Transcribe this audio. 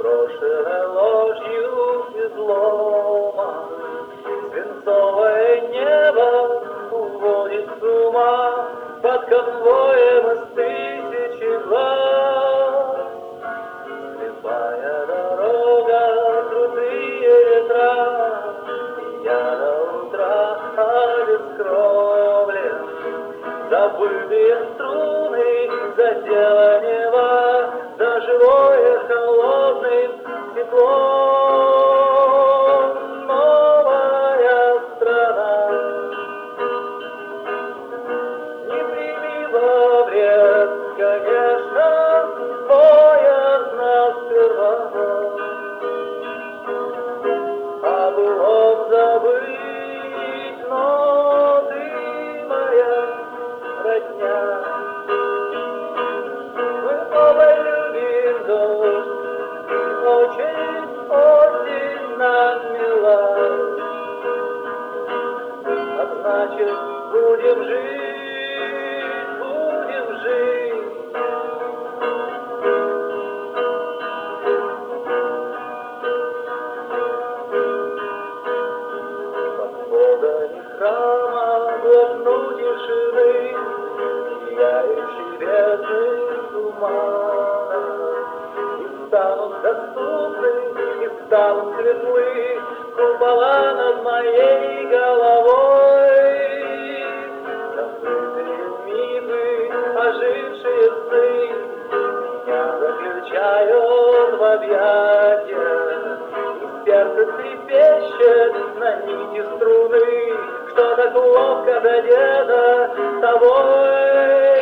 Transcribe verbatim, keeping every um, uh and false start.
брошенной ложью излома. Свинцовое небо уводит с ума под конвоем из тысячи глаз. Слепая дорога, крутые ветра, и я до утра обескровлен. Забытые струны, задела неба, за живое холодным теплом. Новая страна не прими во вред, конечно, боязно сперва. О былом забыть, но ты моя родня. Мы оба любим дождь, очень, очень нам мила. А значит, будем жить, будем жить. Под сводами храма глотну тишины, сияющий бездны тумана. И станут доступны, и станут светлы купола над моей головой. Забытые мифы, ожившие сны меня заключают в объятия. И сердце трепещет на нити струны, что так ловко задето тобой.